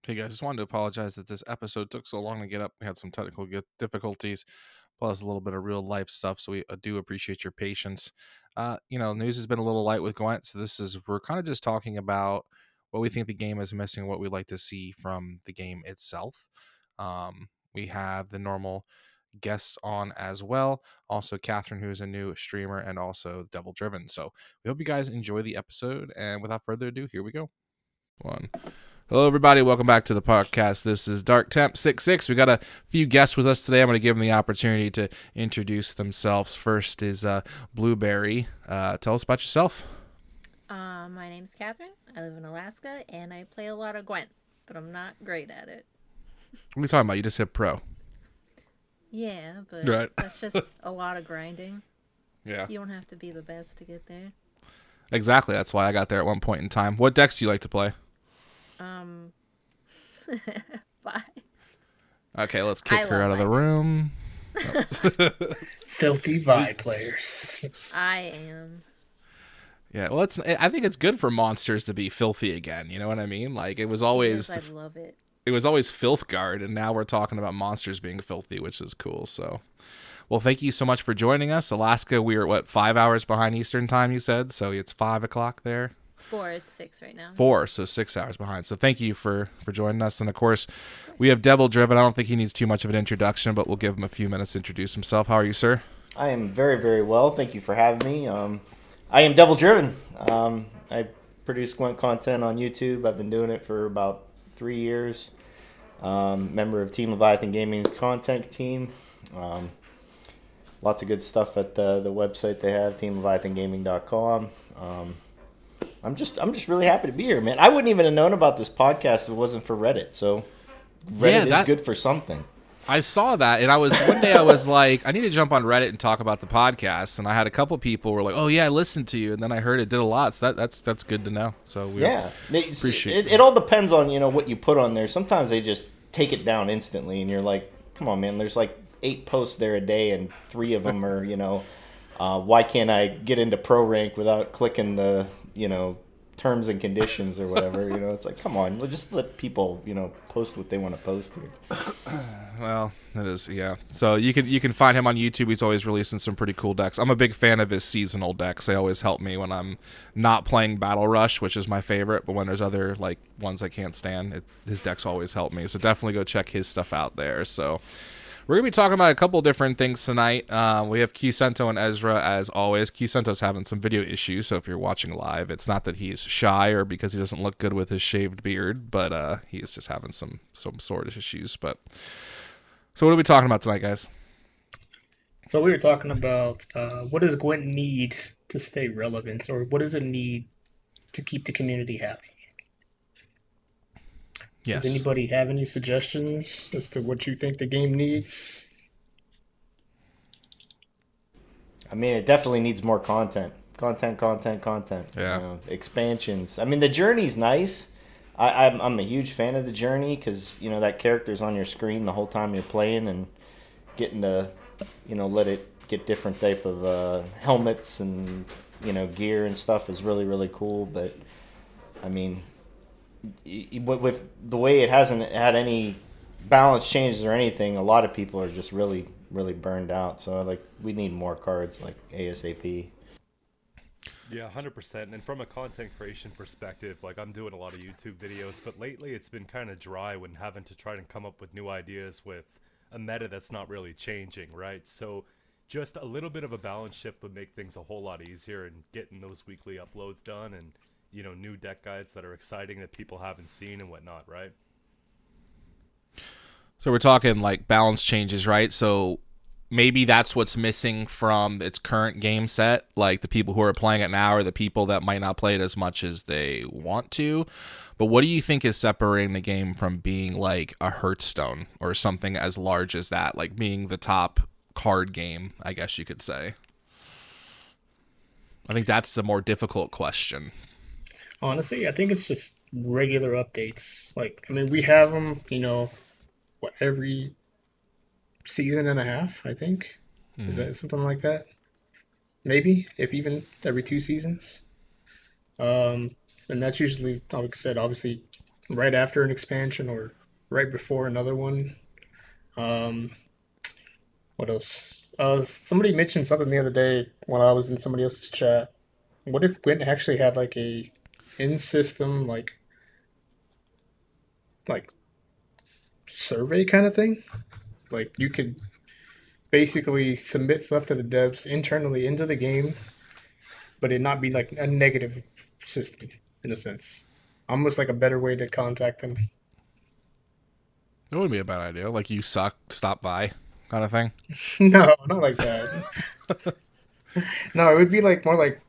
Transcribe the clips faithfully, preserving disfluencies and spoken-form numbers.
Hey guys, just wanted to apologize that this episode took so long to get up. We had some technical get- difficulties, plus a little bit of real life stuff. So we uh, do appreciate your patience. Uh, you know, news has been a little light with Gwent, so this is we're kind of just talking about what we think the game is missing, what we'd like to see from the game itself. Um, we have the normal guest on as well, also Catherine, who is a new streamer, and also Devil Driven. So we hope you guys enjoy the episode. And without further ado, here we go. One. Hello, everybody. Welcome back to the podcast. This is Dark Temp sixty-six. We got a few guests with us today. I'm going to give them the opportunity to introduce themselves. First is uh, Blueberry. Uh, tell us about yourself. Uh, my name's Catherine. I live in Alaska, and I play a lot of Gwent, but I'm not great at it. What are you talking about? You just hit pro. Yeah, but Right. that's just a lot of grinding. Yeah. You don't have to be the best to get there. Exactly. That's why I got there at one point in time. What decks do you like to play? Um, bye. Okay, let's kick I her out of love the my room. Filthy Vi players. I am. Yeah, well, it's. I think it's good for monsters to be filthy again. You know what I mean? Like it was always. Yes, I love it. It was always filth guard, and now we're talking about monsters being filthy, which is cool. So, well, thank you so much for joining us. Alaska, we are what five hours behind Eastern time, you said, so it's five o'clock there. Four, it's six right now. Four, so six hours behind. So thank you for for joining us, and of course, we have Devil Driven. I don't think he needs too much of an introduction, but we'll give him a few minutes to introduce himself. How are you, sir? I am very, very well. Thank you for having me. Um, I am Devil Driven. Um, I produce Gwent content on YouTube. I've been doing it for about three years. Um, member of Team Leviathan Gaming's content team. Um, lots of good stuff at the, the website they have, team leviathan gaming dot com. Um, I'm just I'm just really happy to be here, man. I wouldn't even have known about this podcast if it wasn't for Reddit. So Reddit Yeah, that- is good for something. I saw that, and I was one day I was like, I need to jump on Reddit and talk about the podcast, and I had a couple people were like, "Oh yeah, I listened to you," and then I heard it did a lot. So that, that's that's good to know. So we Yeah, it, appreciate it, it all depends on you know what you put on there. Sometimes they just take it down instantly, and you're like, "Come on, man!" There's like eight posts there a day, and three of them are you know, uh, why can't I get into pro rank without clicking the you know terms and conditions or whatever? You know, it's like, come on, we'll just let people you know post what they want to post here. Well, that is yeah. So you can you can find him on YouTube. He's always releasing some pretty cool decks. I'm a big fan of his seasonal decks. They always help me when I'm not playing Battle Rush, which is my favorite. But when there's other like ones I can't stand, it, his decks always help me. So definitely go check his stuff out there. So we're gonna be talking about a couple different things tonight. Uh, we have Kisento and Ezra as always. Kisento's having some video issues, so if you're watching live, it's not that he's shy or because he doesn't look good with his shaved beard, but uh, he is just having some some sort of issues. But so what are we talking about tonight, guys? So we were talking about uh, what does Gwent need to stay relevant, or what does it need to keep the community happy? Yes. Does anybody have any suggestions as to what you think the game needs? I mean, it definitely needs more content, content, content, content. Yeah. You know, expansions. I mean, the journey's nice. I, I'm I'm a huge fan of the journey because you know that character's on your screen the whole time you're playing, and getting to you know let it get different type of uh, helmets and you know gear and stuff is really really cool. But I mean, y- y- with with the way it hasn't had any balance changes or anything, a lot of people are just really really burned out. So like we need more cards like ASAP. Yeah, one hundred percent. And from a content creation perspective, like I'm doing a lot of YouTube videos, but lately it's been kind of dry when having to try and come up with new ideas with a meta that's not really changing, right? So just a little bit of a balance shift would make things a whole lot easier, and getting those weekly uploads done and, you know, new deck guides that are exciting that people haven't seen and whatnot, right? So we're talking like balance changes, right? So maybe that's what's missing from its current game set. Like the people who are playing it now are the people that might not play it as much as they want to. But what do you think is separating the game from being like a Hearthstone or something as large as that? Like being the top card game, I guess you could say. I think that's the more difficult question. Honestly, I think it's just regular updates. Like, I mean, we have them, you know, what, every season and a half, I think. Mm. Is that something like that? Maybe, if even every two seasons. Um, and that's usually, like I said, obviously right after an expansion or right before another one. Um, what else? Uh, somebody mentioned something the other day when I was in somebody else's chat. What if Gwent actually had like a in-system like like survey kind of thing? Like you could basically submit stuff to the devs internally into the game, but it not be like a negative system in a sense. Almost like a better way to contact them. It wouldn't be a bad idea. Like you suck, stop by, kind of thing. No, not like that. No, it would be like more like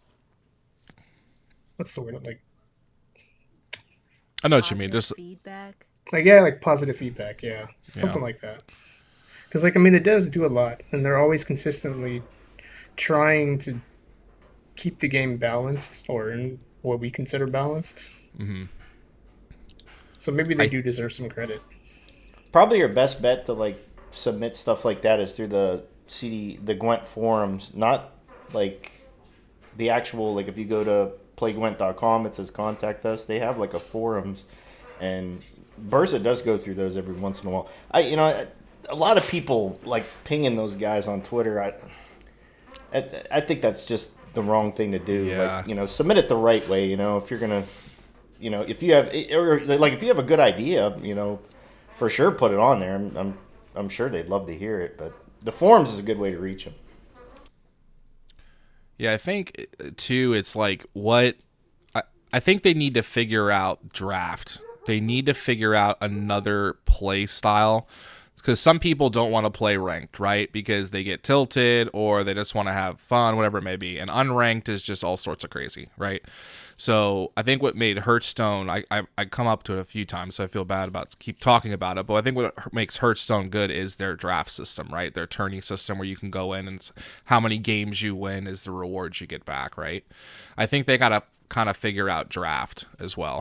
what's the word? Like I know what you mean. Positive Just feedback. like yeah, like positive feedback. Yeah, something Yeah. like that. Because like I mean, the devs do a lot, and they're always consistently trying to keep the game balanced or in what we consider balanced. hmm So maybe they I do deserve some credit. Probably your best bet to like submit stuff like that is through the C D, the Gwent forums, not like the actual like if you go to play gwent dot com, it says contact us. They have like a forums, and Bursa does go through those every once in a while. I you know a lot of people like pinging those guys on Twitter. I I, I think that's just the wrong thing to do. Yeah. Like you know, submit it the right way. You know, if you're gonna, you know, if you have or like if you have a good idea, you know, for sure put it on there. I'm I'm, I'm sure they'd love to hear it, but the forums is a good way to reach them. Yeah, I think uh, too. It's like what I, I think they need to figure out draft. They need to figure out another play style because some people don't want to play ranked, right? Because they get tilted or they just want to have fun, whatever it may be. And unranked is just all sorts of crazy, right? So I think what made Hearthstone, I, I I come up to it a few times, so I feel bad about keep talking about it. But I think what makes Hearthstone good is their draft system, right? Their tourney system where you can go in and s- how many games you win is the rewards you get back, right? I think they gotta kind of figure out draft as well.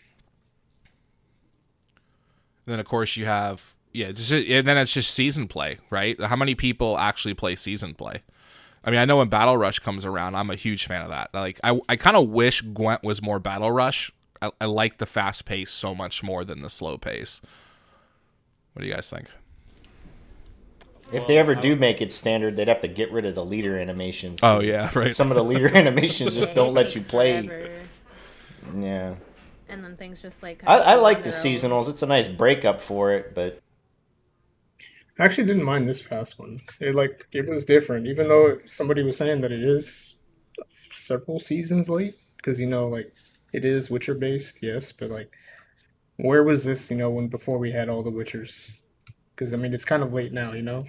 Then of course you have yeah, just and then it's just season play, right? How many people actually play season play? I mean, I know when Battle Rush comes around, I'm a huge fan of that. Like, I, I kind of wish Gwent was more Battle Rush. I, I like the fast pace so much more than the slow pace. What do you guys think? If they ever do make it standard, they'd have to get rid of the leader animations. Oh yeah, right. Some of the leader animations just Yeah, don't it let you takes play. forever. Yeah, And then things just like I, kinda I go like on the their own. seasonals. It's a nice breakup for it, but I actually didn't mind this past one. It like it was different, even though somebody was saying that it is several seasons late because you know like it is Witcher based, yes, but like where was this? You know when before we had all the Witchers? Because I mean it's kind of late now, you know.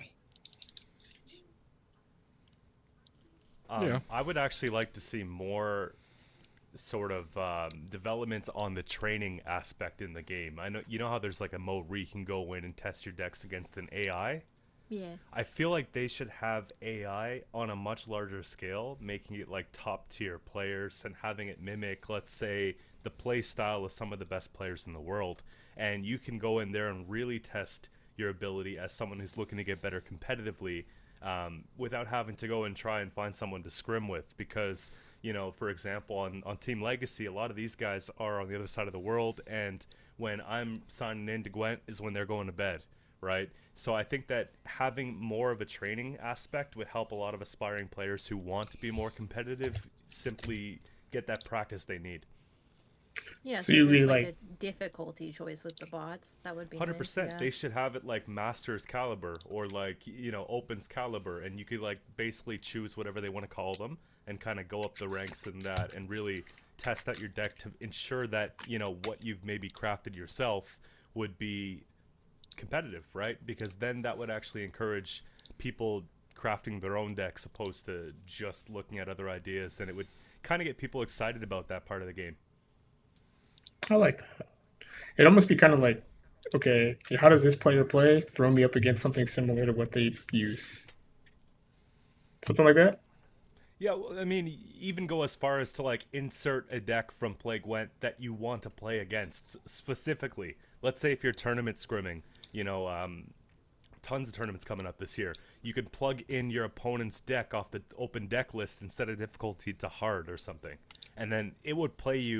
Um, Yeah. I would actually like to see more sort of um, developments on the training aspect in the game. I know you know how there's like a mode where you can go in and test your decks against an A I. Yeah. I feel like they should have A I on a much larger scale, making it like top tier players and having it mimic, let's say, the play style of some of the best players in the world. And you can go in there and really test your ability as someone who's looking to get better competitively um, without having to go and try and find someone to scrim with. Because, you know, for example, on, on Team Legacy, a lot of these guys are on the other side of the world. And when I'm signing into Gwent is when they're going to bed, right? So I think that having more of a training aspect would help a lot of aspiring players who want to be more competitive simply get that practice they need. Yeah, So so, you there's really like, like- a difficulty choice with the bots. That would be one hundred nice, percent. yeah. They should have it like Master's Caliber or like, you know, Opens Caliber, and you could like basically choose whatever they want to call them and kind of go up the ranks in that and really test out your deck to ensure that, you know, what you've maybe crafted yourself would be competitive, right? Because then that would actually encourage people crafting their own decks opposed to just looking at other ideas, and it would kind of get people excited about that part of the game. I like that. It almost be kind of like, okay, how does this player play? Throw me up against something similar to what they use. Something like that. Yeah, well, I mean, even go as far as to like insert a deck from Play Gwent that you want to play against s- specifically. Let's say if you're tournament scrimming, you know, um, tons of tournaments coming up this year. You could plug in your opponent's deck off the open deck list and set a difficulty to hard or something, and then it would play you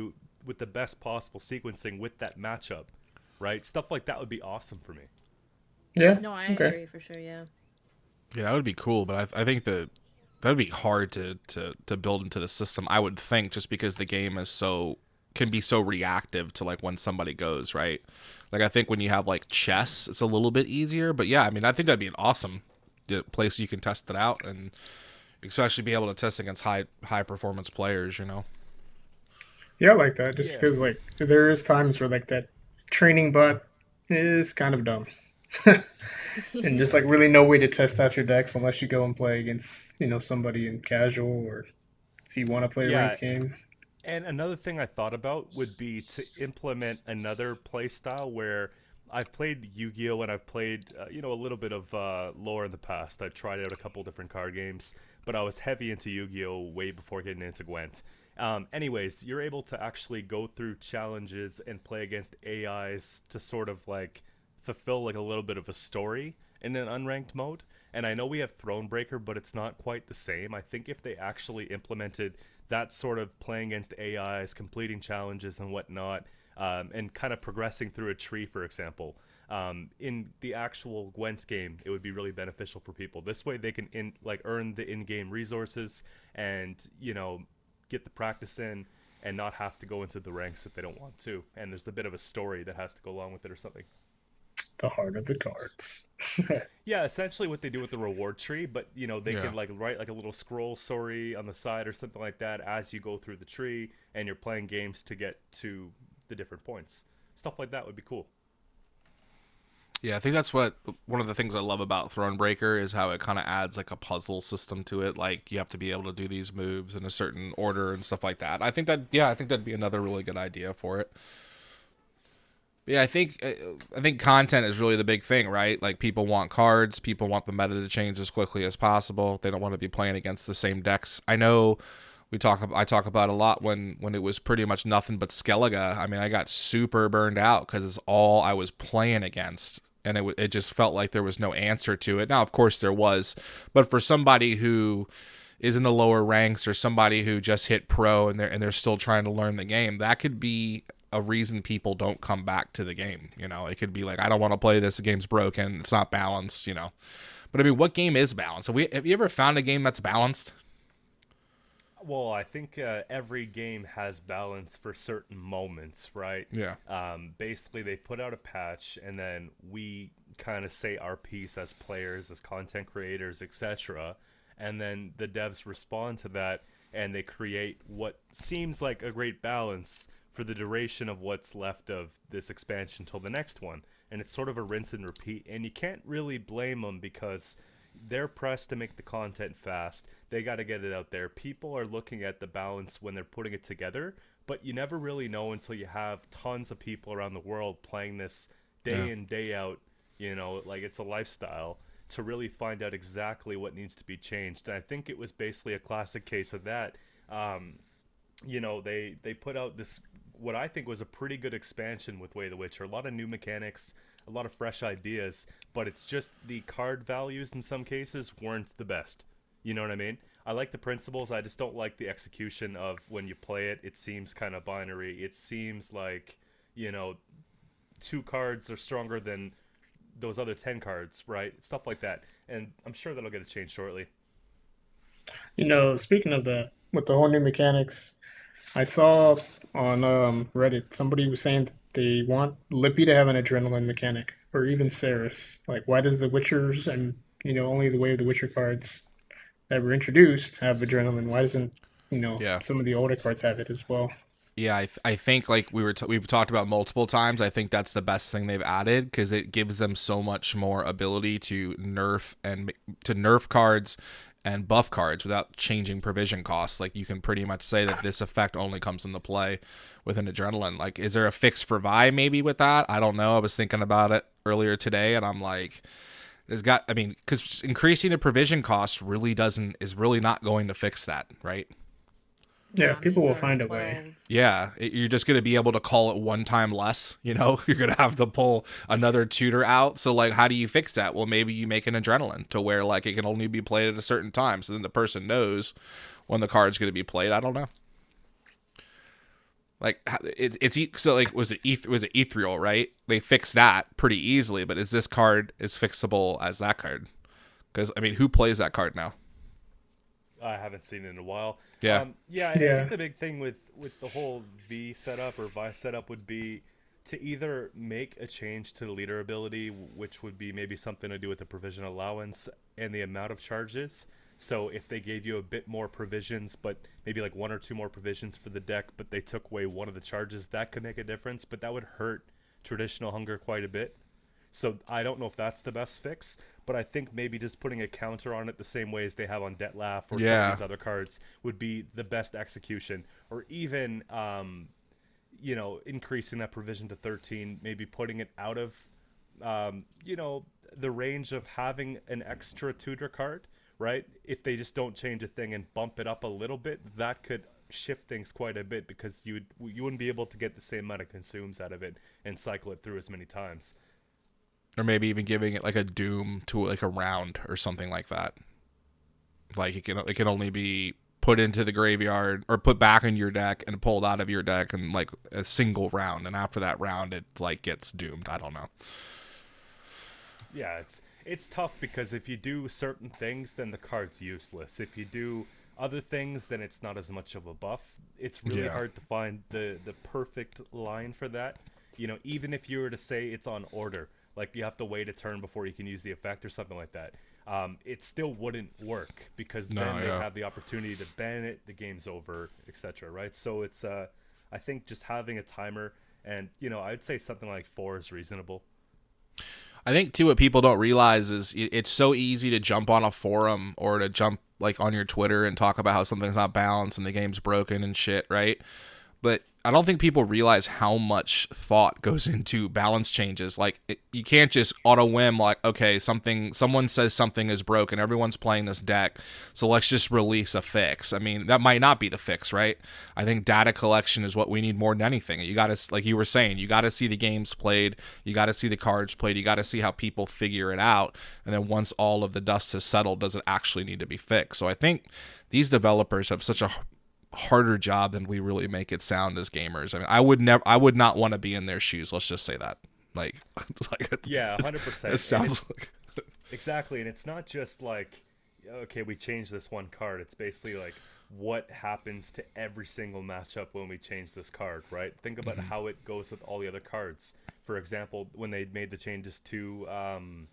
with the best possible sequencing with that matchup, right? Stuff like that would be awesome for me. Yeah. No, I okay. agree for sure. Yeah. Yeah, that would be cool, but I, I think that that would be hard to, to, to build into the system, I would think, just because the game is so can be so reactive to like when somebody goes, right? Like I think when you have like chess, it's a little bit easier, but yeah, I mean, I think that'd be an awesome place you can test it out, and especially be able to test against high high performance players, you know. Yeah, I like that. Just Yeah. because like there is times where like that training bot is kind of dumb. And just like really no way to test out your decks unless you go and play against, you know, somebody in casual or if you want to play a Yeah. ranked game. And another thing I thought about would be to implement another play style where I've played Yu-Gi-Oh! And I've played, uh, you know, a little bit of uh, lore in the past. I've tried out a couple different card games, but I was heavy into Yu-Gi-Oh! Way before getting into Gwent. Um, anyways, you're able to actually go through challenges and play against A Is to sort of like fulfill like a little bit of a story in an unranked mode. And I know we have Thronebreaker, but it's not quite the same. I think if they actually implemented that sort of playing against A Is, completing challenges and whatnot, um, and kind of progressing through a tree, for example, um, in the actual Gwent game, it would be really beneficial for people. This way they can in like earn the in-game resources and, you know, get the practice in and not have to go into the ranks if they don't want to. And there's a bit of a story that has to go along with it or something. The heart of the cards. Yeah, essentially what they do with the reward tree, but you know, they Yeah. can like write like a little scroll story on the side or something like that as you go through the tree and you're playing games to get to the different points. Stuff like that would be cool. Yeah, I think that's what one of the things I love about Thronebreaker is how it kind of adds like a puzzle system to it. Like you have to be able to do these moves in a certain order and stuff like that. I think that yeah, I think that'd be another really good idea for it. Yeah, I think I think content is really the big thing, right? Like people want cards, people want the meta to change as quickly as possible. They don't want to be playing against the same decks. I know we talk I talk about a lot when when it was pretty much nothing but Skellige. I mean, I got super burned out because it's all I was playing against, and it w- it just felt like there was no answer to it. Now, of course, there was, but for somebody who is in the lower ranks or somebody who just hit pro and they're and they're still trying to learn the game, that could be a reason people don't come back to the game. You know, it could be like, I don't want to play this. The game's broken. It's not balanced, you know. But I mean, what game is balanced? Have we, have you ever found a game that's balanced? Well, I think uh, every game has balance for certain moments, right? Yeah. Um, basically, they put out a patch, and then we kind of say our piece as players, as content creators, et cetera. And then the devs respond to that, and they create what seems like a great balance for the duration of what's left of this expansion till the next one. And it's sort of a rinse and repeat, and you can't really blame them because they're pressed to make the content fast. They got to get it out there. People are looking at the balance when they're putting it together, but you never really know until you have tons of people around the world playing this day Yeah. in, day out, you know, like it's a lifestyle, to really find out exactly what needs to be changed. And I think it was basically a classic case of that. Um, you know, they, they put out this, what I think was a pretty good expansion with Way of the Witcher. A lot of new mechanics, a lot of fresh ideas, but it's just the card values in some cases weren't the best. You know what I mean? I like the principles. I just don't like the execution of when you play it. It seems kind of binary. It seems like, you know, two cards are stronger than those other ten cards, right? Stuff like that. And I'm sure that'll get a change shortly. You know, speaking of that, with the whole new mechanics, I saw on um, Reddit somebody was saying that they want Lippy to have an adrenaline mechanic, or even Ceres. Like, why does the Witchers and, you know, only the Way of the Witcher cards that were introduced have adrenaline? Why doesn't, you know, Yeah. some of the older cards have it as well? Yeah, I, th- I think like we were t- we've talked about multiple times. I think that's the best thing they've added because it gives them so much more ability to nerf and ma- to nerf cards and buff cards without changing provision costs. Like you can pretty much say that this effect only comes into play with an adrenaline. Like, is there a fix for Vi maybe with that? I don't know. I was thinking about it earlier today, and I'm like, there's got. I mean, because increasing the provision cost really doesn't is really not going to fix that, right? Yeah, Um, people these will are find a way. twelve. Yeah, it, you're just going to be able to call it one time less, you know? You're going to have to pull another tutor out. So, like, how do you fix that? Well, maybe you make an adrenaline to where, like, it can only be played at a certain time. So then the person knows when the card's going to be played. I don't know. Like it, it's so like was it eth- was it ethereal, right? They fixed that pretty easily, but is this card as fixable as that card? Because I mean, who plays that card now? I haven't seen it in a while. Yeah. Um, yeah, I Yeah. think the big thing with, with the whole V setup or Vi setup would be to either make a change to the leader ability, which would be maybe something to do with the provision allowance and the amount of charges. So if they gave you a bit more provisions, but maybe like one or two more provisions for the deck, but they took away one of the charges, that could make a difference, but that would hurt traditional hunger quite a bit. So I don't know if that's the best fix, but I think maybe just putting a counter on it the same way as they have on Detlaf or some Yeah. of these other cards would be the best execution. Or even, um, you know, increasing that provision to thirteen, maybe putting it out of, um, you know, the range of having an extra tutor card, right? If they just don't change a thing and bump it up a little bit, that could shift things quite a bit because you would you wouldn't be able to get the same amount of consumes out of it and cycle it through as many times. Or maybe even giving it like a doom to like a round or something like that. Like it can it can only be put into the graveyard or put back in your deck and pulled out of your deck in like a single round, and after that round it like gets doomed. I don't know. Yeah, it's it's tough because if you do certain things, then the card's useless. If you do other things, then it's not as much of a buff. It's really Yeah. hard to find the the perfect line for that. You know, even if you were to say it's on order, like you have to wait a turn before you can use the effect or something like that, um, it still wouldn't work because No, then they yeah. have the opportunity to ban it, the game's over, et cetera. Right? So it's uh, I think just having a timer, and you know, I'd say something like four is reasonable. I think too what people don't realize is i- it's so easy to jump on a forum or to jump like on your Twitter and talk about how something's not balanced and the game's broken and shit, right? But I don't think people realize how much thought goes into balance changes. Like it, you can't just auto whim like, okay, something someone says something is broken, everyone's playing this deck, so let's just release a fix. I mean, that might not be the fix, right? I think data collection is what we need more than anything. You got to, like you were saying, you got to see the games played, you got to see the cards played, you got to see how people figure it out, and then once all of the dust has settled, does it actually need to be fixed? So I think these developers have such a harder job than we really make it sound as gamers. I mean, I would never, I would not want to be in their shoes. Let's just say that. Like, like Yeah, one hundred percent. it sounds like. Exactly, and it's not just like, okay, we changed this one card. It's basically like what happens to every single matchup when we change this card, right? Think about Mm-hmm. how it goes with all the other cards. For example, when they made the changes to um,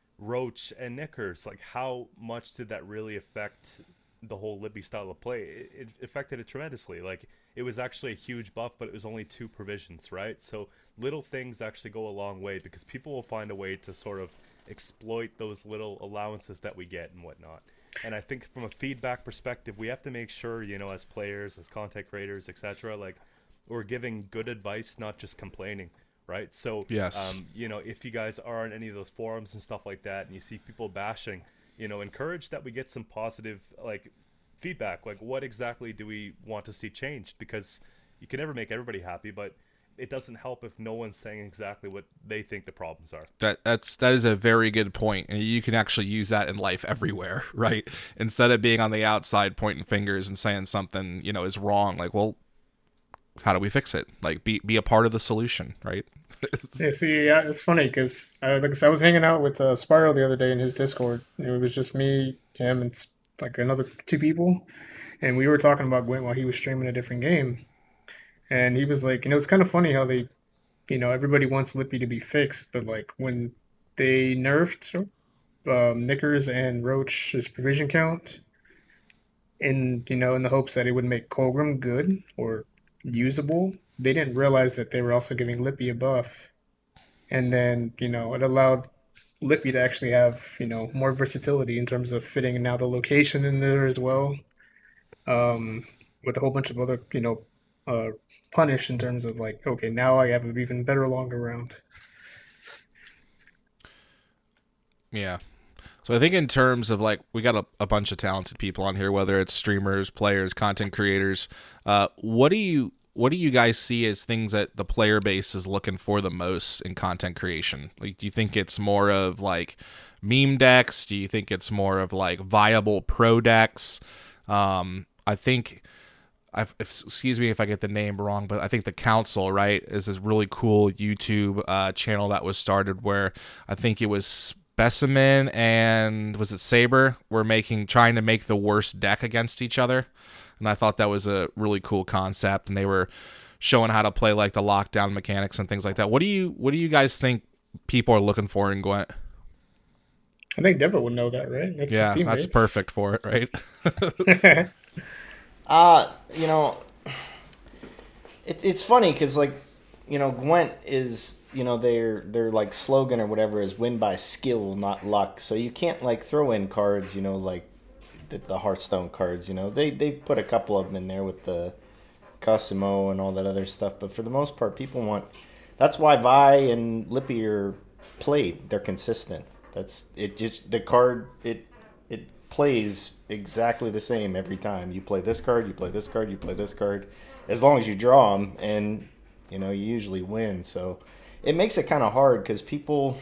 Roach and Knickers, like how much did that really affect the whole Libby style of play? It, it affected it tremendously. Like it was actually a huge buff, but it was only two provisions, right? So little things actually go a long way because people will find a way to sort of exploit those little allowances that we get and whatnot. And I think from a feedback perspective, we have to make sure, you know, as players, as content creators, et cetera, like we're giving good advice, not just complaining, right? So, Yes. um, you know, if you guys are on any of those forums and stuff like that, and you see people bashing, you know, encourage that we get some positive like feedback. Like, what exactly do we want to see changed? Because you can never make everybody happy, but it doesn't help if no one's saying exactly what they think the problems are. That that's that is a very good point, and you can actually use that in life everywhere, right? Instead of being on the outside pointing fingers and saying something, you know, is wrong, like, well, how do we fix it? Like, be be a part of the solution, right? Yeah, see, yeah, it's funny because I, like, I was hanging out with uh, Spyro the other day in his Discord. And it was just me, him, and s- like another two people, and we were talking about Gwent while he was streaming a different game. And he was like, you know, it's kind of funny how they, you know, everybody wants Lippy to be fixed, but like when they nerfed um, Knickers and Roach's provision count, in you know, in the hopes that it would make Colgrim good or usable, they didn't realize that they were also giving Lippy a buff. And then, you know, it allowed Lippy to actually have, you know, more versatility in terms of fitting now the location in there as well. Um, with a whole bunch of other, you know, uh, punish in terms of like, okay, now I have an even better longer round. Yeah. So I think in terms of like, we got a, a bunch of talented people on here, whether it's streamers, players, content creators. Uh, what do you what do you guys see as things that the player base is looking for the most in content creation? Like, do you think it's more of like meme decks? Do you think it's more of like viable pro decks? Um, I think I've, if, excuse me if I get the name wrong, but I think the Council, right, is this really cool YouTube uh, channel that was started where I think it was Specimen and was it Saber were making trying to make the worst deck against each other, and I thought that was a really cool concept, and they were showing how to play like the lockdown mechanics and things like that. What do you what do you guys think people are looking for in Gwent? I think Devo would know that, right? That's Yeah, his that's teammates. perfect for it, right? Uh, you know, it, it's funny because, like, you know, Gwent is, you know, their their like slogan or whatever is win by skill, not luck. So you can't like throw in cards, you know, like the, the Hearthstone cards. You know, they they put a couple of them in there with the Cosimo and all that other stuff. But for the most part, people want. That's why Vi and Lippy are played. They're consistent. That's it. Just the card it it plays exactly the same every time. You play this card, you play this card, you play this card. As long as you draw them, and you know you usually win. So it makes it kind of hard because people,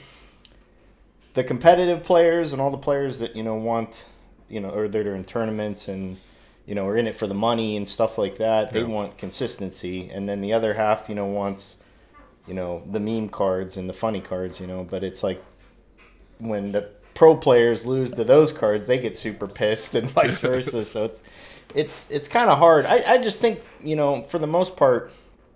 the competitive players and all the players that you know want, you know, or that are in tournaments and you know are in it for the money and stuff like that. They Yeah. want consistency, and then the other half, you know, wants you know the meme cards and the funny cards. You know, but it's like when the pro players lose to those cards, they get super pissed and vice versa. So it's it's it's kind of hard. I, I just think, you know, for the most part,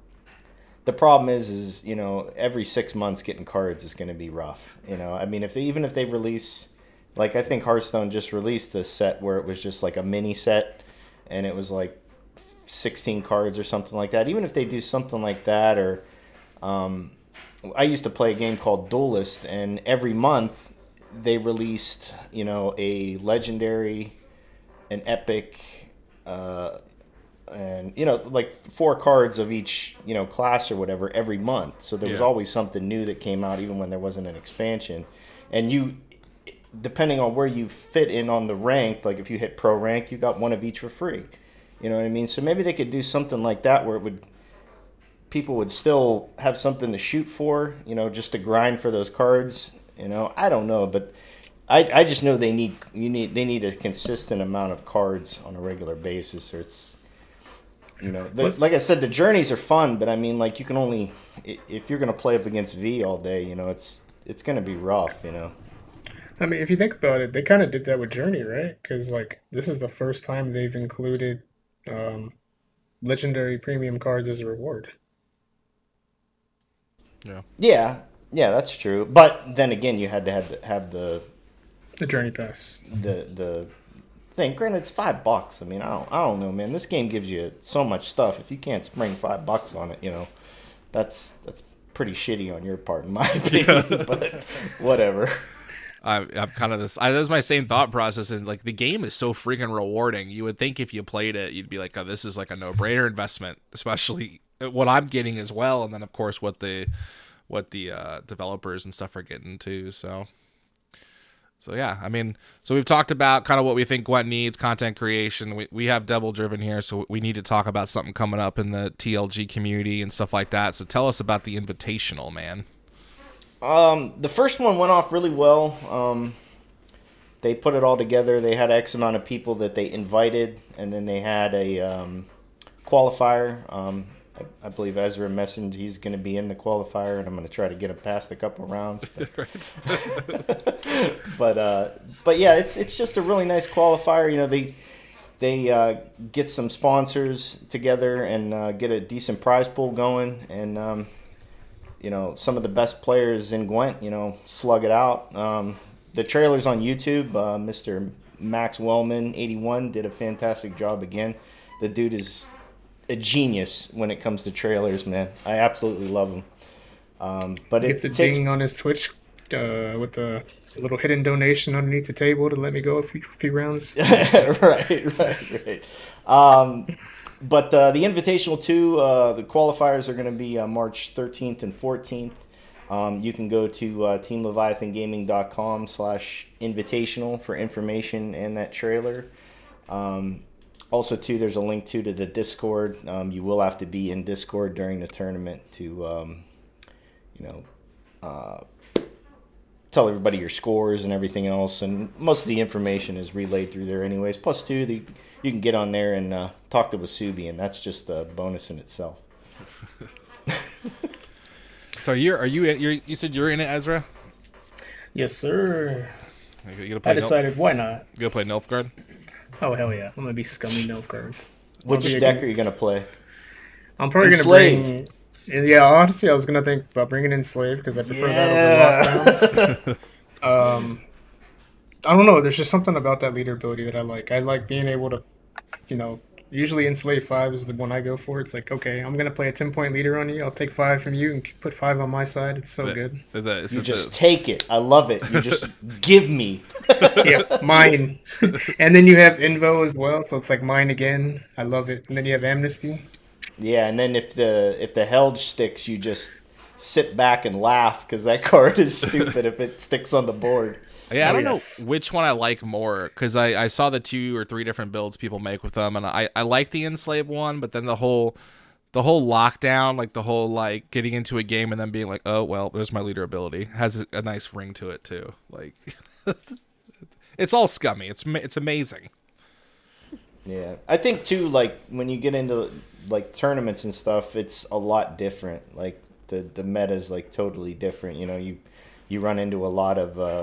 the problem is is, you know, every six months getting cards is going to be rough. You know, I mean, if they even if they release, like I think Hearthstone just released a set where it was just like a mini set and it was like sixteen cards or something like that. Even if they do something like that, or um, I used to play a game called Duelist, and every month they released, you know, a legendary, an epic, uh, and, you know, like four cards of each, you know, class or whatever every month. So there was Yeah. always something new that came out even when there wasn't an expansion. And you, depending on where you fit in on the rank, like if you hit pro rank, you got one of each for free. You know what I mean? So maybe they could do something like that where it would, people would still have something to shoot for, you know, just to grind for those cards. You know, I don't know, but I, I just know they need you need they need a consistent amount of cards on a regular basis, or it's you know, the, like I said, the journeys are fun, but I mean, like you can only if you're gonna play up against V all day, you know, it's it's gonna be rough, you know. I mean, if you think about it, they kind of did that with Journey, right? Because like this is the first time they've included um, legendary premium cards as a reward. Yeah. Yeah, yeah, that's true. But then again, you had to have the, have the The Journey Pass. the the thing. Granted, it's five bucks. I mean, I don't I don't know, man. This game gives you so much stuff. If you can't spring five bucks on it, you know, that's that's pretty shitty on your part, in my opinion. But whatever. I, I'm kind of this. I, that's my same thought process, and like the game is so freaking rewarding. You would think if you played it, you'd be like, "Oh, this is like a no-brainer investment," especially what I'm getting as well, and then of course what the what the uh, developers and stuff are getting too. So, so yeah, I mean, so we've talked about kind of what we think Gwent needs, content creation. We we have Devil Driven here, so we need to talk about something coming up in the T L G community and stuff like that. So tell us about the Invitational, man. Um, the first one went off really well. Um, they put it all together. They had X amount of people that they invited, and then they had a um, qualifier. Um, I, I believe Ezra mentioned he's going to be in the qualifier, and I'm going to try to get him past a couple rounds. But, Right. but, uh, but yeah, it's it's just a really nice qualifier. You know, they they uh, get some sponsors together and uh, get a decent prize pool going, and um, you know, some of the best players in Gwent, you know, slug it out. Um, the trailer's on YouTube. Uh, Mister Max Wellman, eighty-one, did a fantastic job again. The dude is a genius when it comes to trailers, man. I absolutely love him. Um, but Gets it a takes... ding on his Twitch uh, with a little hidden donation underneath the table to let me go a few, few rounds. right, right, right. Um, but uh, the Invitational two, uh, the qualifiers are going to be uh, March thirteenth and fourteenth. Um, you can go to uh, team leviathan gaming dot com slash invitational for information and that trailer. Um, also, too, there's a link to, to the Discord. Um, you will have to be in Discord during the tournament to, um, you know, uh, tell everybody your scores and everything else, and most of the information is relayed through there anyways. Plus two, the, you can get on there and uh, talk to Wasubi, and that's just a bonus in itself. So you're are you in, you're, you said you're in it, Ezra? Yes, sir. You gonna play I decided, why not? You gonna play Nilfgaard? Oh, hell yeah. I'm going to be scummy Nilfgaard. Which I'll be deck a- are you gonna play? I'm probably going to Enslave. bring... Yeah, honestly, I was going to think about bringing in Slave, because I prefer that over Lockdown. um, I don't know. There's just something about that leader ability that I like. I like being able to, you know... Usually Enslave five is the one I go for. It's like, okay, I'm going to play a ten-point leader on you. I'll take five from you and put five on my side. It's so The- good. the- is You it just the- take it. I love it. You just give me. Yeah, mine. And then you have Invo as well, so it's like mine again. I love it. And then you have Amnesty. Yeah, and then if the if the Helge sticks, you just sit back and laugh because that card is stupid if it sticks on the board. Yeah, I Oh, don't yes. know which one I like more because I, I saw the two or three different builds people make with them, and I, I like the Enslave one, but then the whole the whole lockdown, like the whole like getting into a game and then being like, oh well, there's my leader ability, has a, a nice ring to it too. Like, it's all scummy. It's ma- it's amazing. Yeah, I think too. Like when you get into like tournaments and stuff, it's a lot different. Like the the meta is like totally different. You know, you you run into a lot of uh,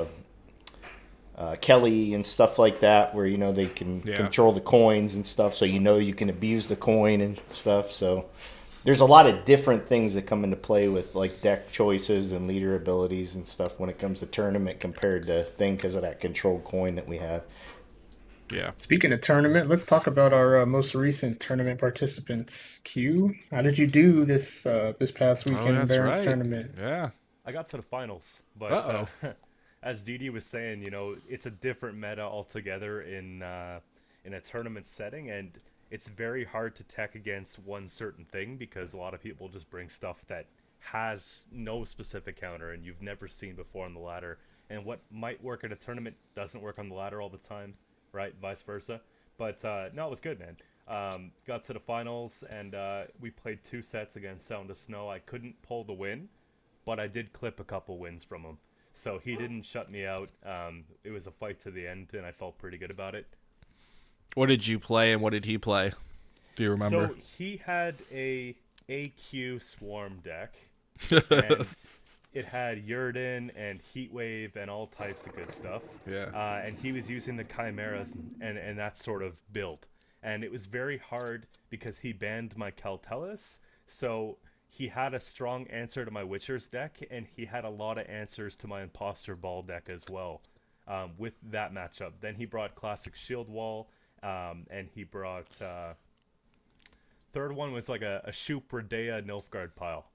uh, Kelly and stuff like that, where you know they can Yeah. control the coins and stuff. So you know you can abuse the coin and stuff. So there's a lot of different things that come into play with like deck choices and leader abilities and stuff when it comes to tournament compared to thing because of that controlled coin that we have. Yeah. Speaking of tournament, let's talk about our uh, most recent tournament participants. Q, how did you do this uh, this past weekend in that's Barron's right. tournament? Yeah. I got to the finals, but Uh-oh. uh, as Didi was saying, you know, it's a different meta altogether in uh, in a tournament setting, and it's very hard to tech against one certain thing because a lot of people just bring stuff that has no specific counter and you've never seen before on the ladder, and what might work at a tournament doesn't work on the ladder all the time, right? Vice versa. But uh, no, it was good, man. Um, got to the finals, and uh, we played two sets against Sound of Snow. I couldn't pull the win, but I did clip a couple wins from him. So he didn't shut me out. Um, it was a fight to the end, and I felt pretty good about it. What did you play and what did he play? Do you remember? So he had a A Q Swarm deck, and it had Yurden and Heatwave and all types of good stuff. Yeah. Uh, and he was using the Chimeras and, and, and that sort of build. And it was very hard because he banned my Caltelis. So he had a strong answer to my Witcher's deck, and he had a lot of answers to my Imposter Ball deck as well um, with that matchup. Then he brought Classic Shield Wall, um, and he brought... Uh, third one was like a, a Shoop Redea Nilfgaard pile.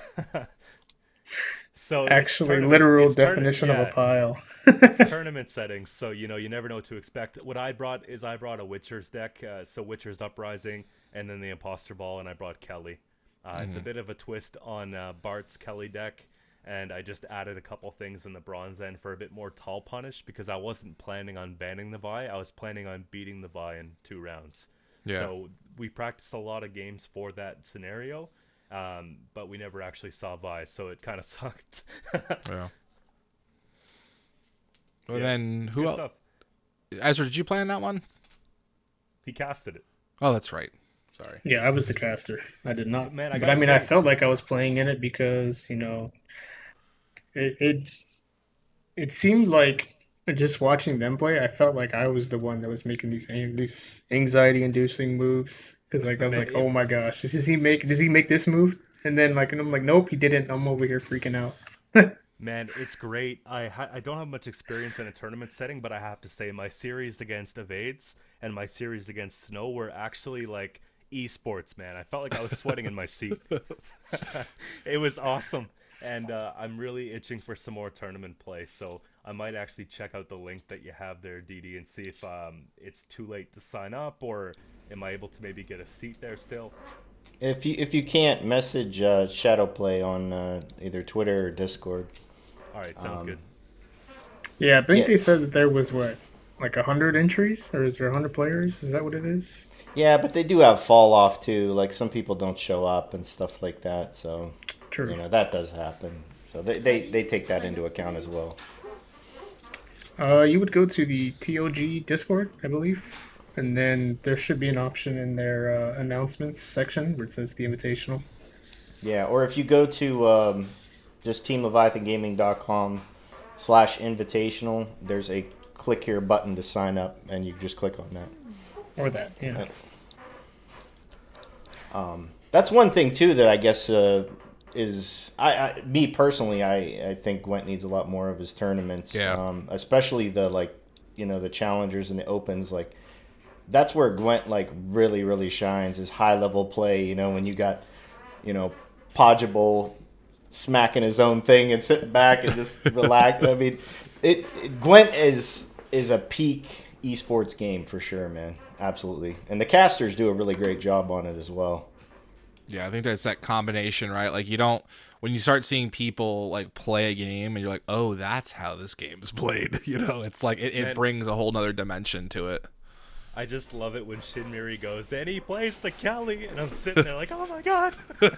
So it's Actually, tournament- literal it's tourna- definition yeah, of a pile. it's tournament settings, so you know you never know what to expect. What I brought is I brought a Witcher's deck, uh, so Witcher's Uprising, and then the Imposter Ball, and I brought Kelly. Uh, It's a bit of a twist on uh, Bart's Kelly deck, and I just added a couple things in the bronze end for a bit more tall punish because I wasn't planning on banning the Vi. I was planning on beating the Vi in two rounds. Yeah. So we practiced a lot of games for that scenario, um, but we never actually saw Vi, so it kind of sucked. Yeah. Well, Yeah. then who Good else? stuff. Ezra, did you play on that one? He casted it. Oh, that's right. Sorry. Yeah, I was the caster. I did not. Man, I but I gotta mean, I say- felt like I was playing in it because you know, it it it seemed like just watching them play. I felt like I was the one that was making these an- these anxiety-inducing moves because like I was Man, like, oh my gosh, does he make does he make this move? And then like, and I'm like, nope, he didn't. I'm over here freaking out. Man, it's great. I ha- I don't have much experience in a tournament setting, but I have to say my series against Evades and my series against Snow were actually like esports, man. I felt like I was sweating in my seat. It was awesome. And uh, I'm really itching for some more tournament play, so I might actually check out the link that you have there, Didi, and see if um, it's too late to sign up, or am I able to maybe get a seat there still? If you if you can't, message uh, Shadowplay on uh, either Twitter or Discord. All right, sounds Um, good. Yeah, I think Yeah. they said that there was what, like a hundred entries, or is there a hundred players? Is that what it is? Yeah, but they do have fall off too. Like some people don't show up and stuff like that. So True. you know that does happen. So they they, they take that into account as well. Uh, you would go to the T O G Discord, I believe, and then there should be an option in their uh, announcements section where it says the invitational. Yeah, or if you go to um, just team leviathan gaming dot com slash invitational, there's a click here button to sign up, and you just click on that. Or that, yeah. Um, that's one thing too that I guess uh, is I, I me personally I, I think Gwent needs a lot more of his tournaments. Yeah. Um, especially the like you know the challengers and the opens, like that's where Gwent like really really shines, is high level play. You know when you got you know Podgeable smacking his own thing and sitting back and just relax. I mean, it, it Gwent is is a peak esports game for sure, man. Absolutely. And the casters do a really great job on it as well. Yeah, I think that's that combination, right? Like you don't when you start seeing people like play a game and you're like, oh, that's how this game is played. You know, it's like it, it And- brings a whole nother dimension to it. I just love it when Shinmiri goes, and he plays the Kelly, and I'm sitting there like, oh my god.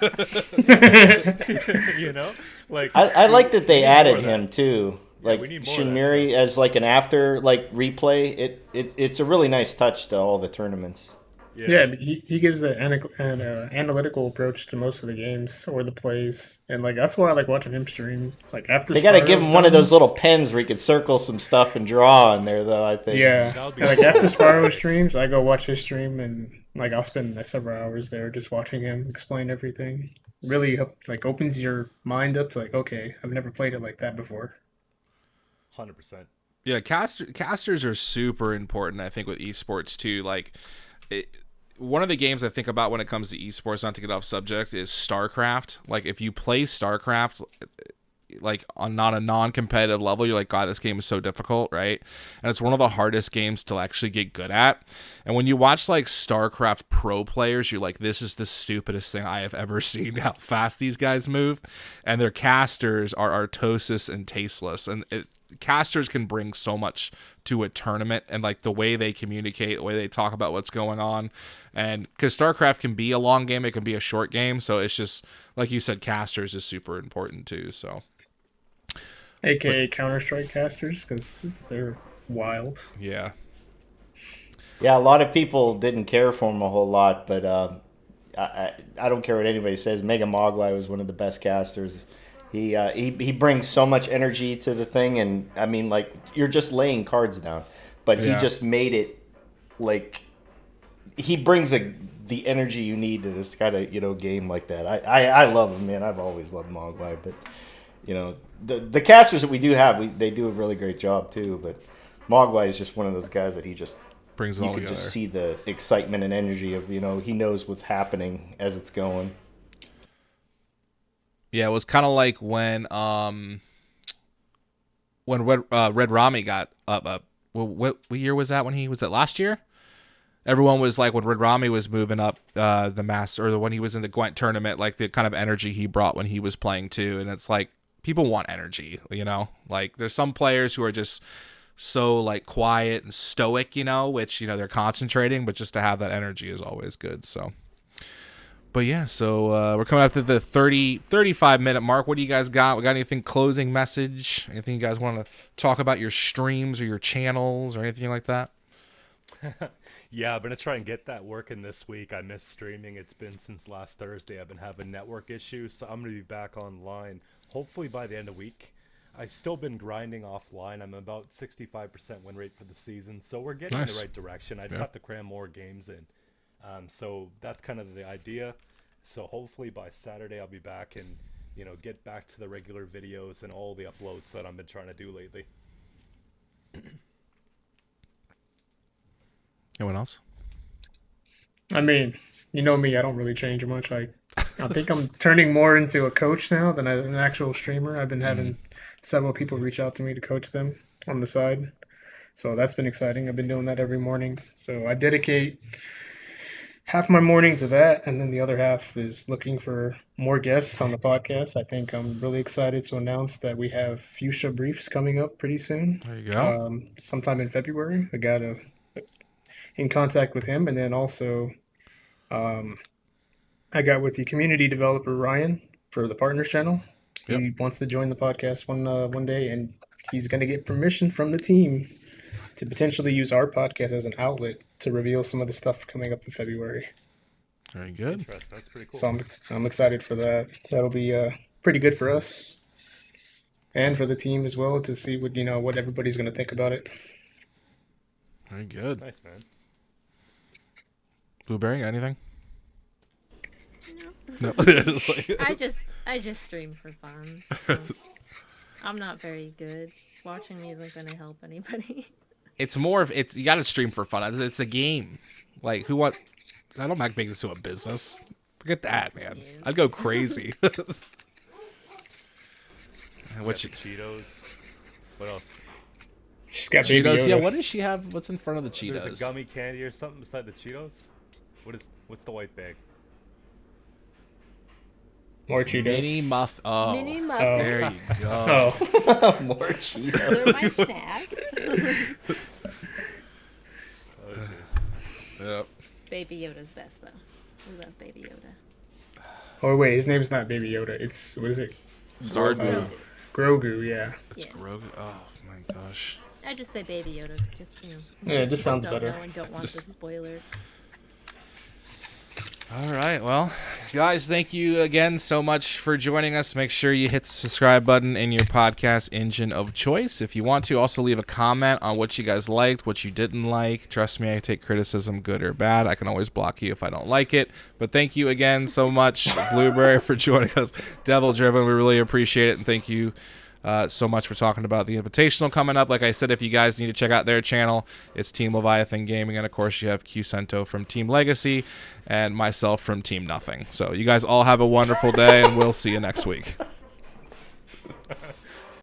You know? Like I, I like that they we need more added of that. him too. Yeah, Like we need more of that Shinmiri as like an after like replay. It, it it's a really nice touch to all the tournaments. Yeah, but he, he gives the ana- an uh, analytical approach to most of the games or the plays, and like that's why I like watching him stream. It's like after They got to Spyro's give him one of done- those little pens where he can circle some stuff and draw on there, though. I think. Yeah, That would be and, like so after cool. Spyro streams, I go watch his stream, and like I'll spend like, several hours there just watching him explain everything. Really, help- like opens your mind up to like, okay, I've never played it like that before. one hundred percent. Yeah, caster, casters are super important, I think, with esports too. Like, it, one of the games I think about when it comes to esports, not to get off subject, is StarCraft. Like, if you play StarCraft, like on not a non-competitive level, you're like, God, this game is so difficult, right? And it's one of the hardest games to actually get good at. And when you watch like StarCraft pro players, you're like, this is the stupidest thing I have ever seen. How fast these guys move, and their casters are Artosis and Tasteless, and it, casters can bring so much to a tournament, and like the way they communicate, the way they talk about what's going on, and because StarCraft can be a long game, it can be a short game, so it's just like you said, casters is super important too. So. A K A Counter Strike casters because they're wild. Yeah. Yeah, a lot of people didn't care for him a whole lot, but uh, I, I I don't care what anybody says. Mega Mogwai was one of the best casters. He uh, he he brings so much energy to the thing, and I mean, like you're just laying cards down, but he Yeah. just made it like he brings a the energy you need to this kind of you know game like that. I, I, I love him, man. I've always loved Mogwai, but you know the the casters that we do have, we, they do a really great job too. But Mogwai is just one of those guys that he just Brings it you all can together. just see the excitement and energy of you know he knows what's happening as it's going. Yeah, it was kind of like when um when Red uh, Red Rami got up up. Well, what what year was that? When he was it last year? Everyone was like when Red Rami was moving up uh, the mass, or the when he was in the Gwent tournament, like the kind of energy he brought when he was playing too. And it's like people want energy, you know. Like there's some players who are just so like quiet and stoic, you know, which you know they're concentrating, but just to have that energy is always good. So. But yeah, so uh, we're coming up to the thirty, thirty-five minute mark. What do you guys got? We got anything closing message? Anything you guys want to talk about your streams or your channels or anything like that? Yeah, I'm gonna try and get that working this week. I missed streaming. It's been since last Thursday. I've been having network issues, so I'm gonna be back online hopefully by the end of the week. I've still been grinding offline. I'm about sixty-five percent win rate for the season, so we're getting Nice. in the right direction. I just Yeah. have to cram more games in. Um, so that's kind of the idea. So hopefully by Saturday I'll be back and you know get back to the regular videos and all the uploads that I've been trying to do lately. Anyone else? I mean, you know me, I don't really change much. I, I think I'm turning more into a coach now than a- an actual streamer. I've been having several people reach out to me to coach them on the side. So that's been exciting. I've been doing that every morning. So I dedicate half my morning to that, and then the other half is looking for more guests on the podcast. I think I'm really excited to announce that we have Fuchsia Briefs coming up pretty soon. There you go. Um, sometime in February. I got a, in contact with him, and then also um, I got with the community developer Ryan for the Partners channel. He wants to join the podcast one uh, one day, and he's going to get permission from the team to potentially use our podcast as an outlet to reveal some of the stuff coming up in February. Very good. Interesting. That's pretty cool. So I'm I'm excited for that. That'll be uh, pretty good for us and for the team as well to see what you know what everybody's going to think about it. Very good. Nice, man. Blueberry, got anything? No. No. It's like- I just I just stream for fun. So I'm not very good. Watching me isn't going to help anybody. it's more of it's you got to stream for fun. It's- It's a game. Like who want? I don't make this to a business. Forget that, man. Yes. I'd go crazy. What Got she, the Cheetos. What else? She's got Baby Cheetos? Yoda. Yeah. What does she have? What's in front of the Cheetos? There's a gummy candy or something beside the Cheetos. What is? What's the white bag? More Cheetos. Mini muff. Oh, Mini Oh. muffins. there you go. Oh, More Cheetos. They're my snacks. Oh, jeez. Yep. Baby Yoda's best though. We love Baby Yoda. oh wait, his name's not Baby Yoda. It's what is it? Started. Uh, Grogu. Yeah. It's Yeah. Grogu. Oh my gosh. I just say Baby Yoda, just you know. in Yeah, it case just people sounds don't better. know and don't want the spoiler. All right. Well, guys, thank you again so much for joining us. Make sure you hit the subscribe button in your podcast engine of choice. If you want to, also leave a comment on what you guys liked, what you didn't like. Trust me, I take criticism, good or bad. I can always block you if I don't like it. But thank you again so much, Blueberry, for joining us. Devil Driven, we really appreciate it. And thank you Uh, so much for talking about the Invitational coming up. Like I said, if you guys need to check out their channel, it's Team Leviathan Gaming. And, of course, you have Q Cento from Team Legacy and myself from Team Nothing. So you guys all have a wonderful day, and we'll see you next week.